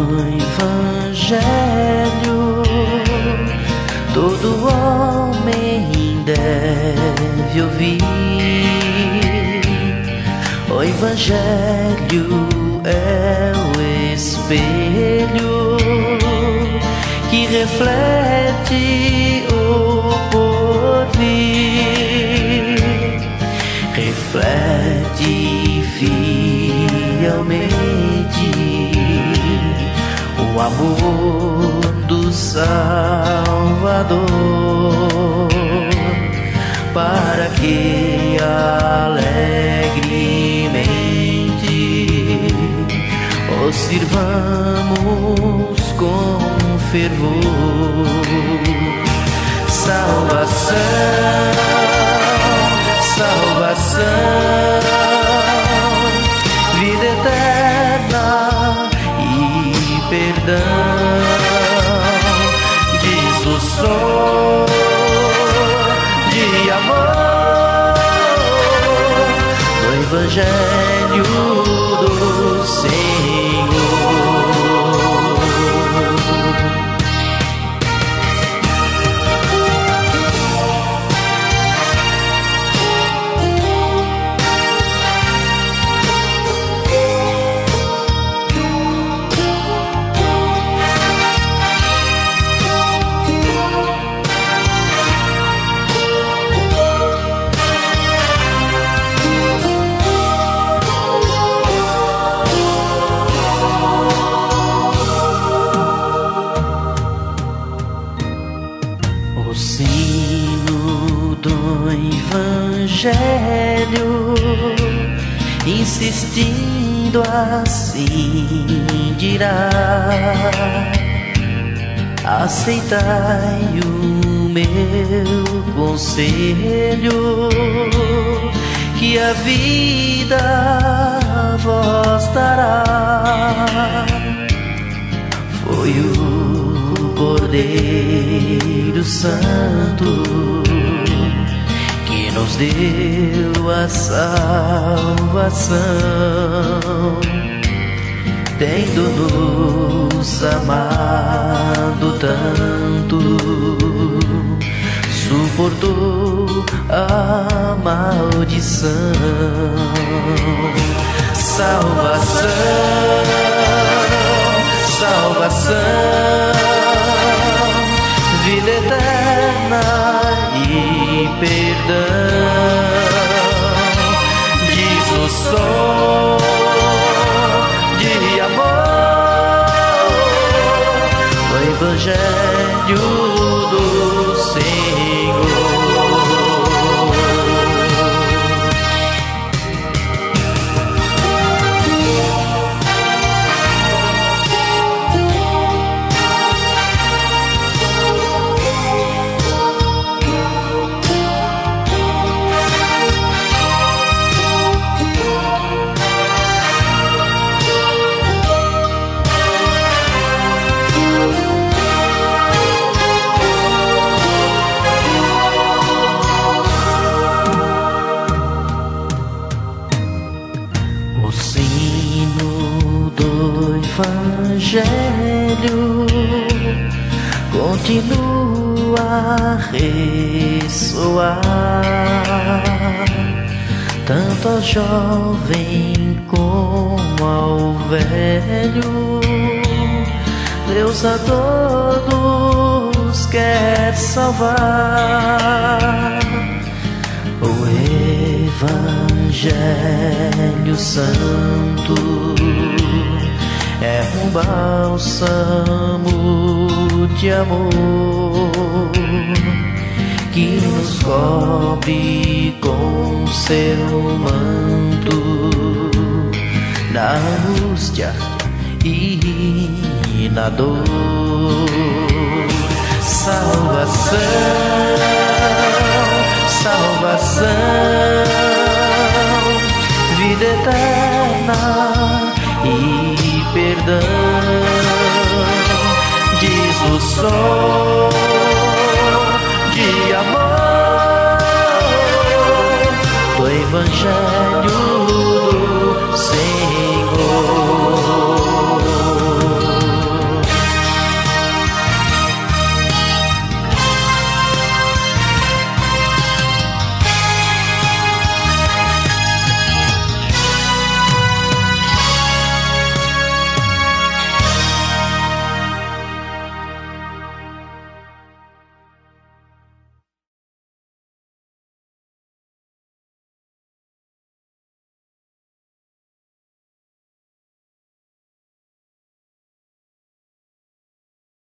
Evangelho todo homem deve ouvir. O Evangelho é o espelho que reflete o porvir, reflete fielmente o amor do Salvador, para que alegremente o sirvamos com fervor. Salvação, salvação, vida eterna e perdão, diz o som de amor do Evangelho do Senhor. O sino do Evangelho, insistindo assim, dirá: aceitai o meu conselho, que a vida vos dará. Foi o Cordeiro Santo que nos deu a salvação, tendo-nos amado tanto, suportou a maldição. Salvação, salvação, vida eterna e perdão, diz o som de amor do Evangelho do Senhor. O sino do Evangelho continua a ressoar, tanto ao jovem como ao velho. Deus a todos quer salvar. O Evangelho Santo é um bálsamo de amor que nos cobre com seu manto na angústia e na dor. Salvação, salvação, vida eterna e perdão, diz o som de amor do Evangelho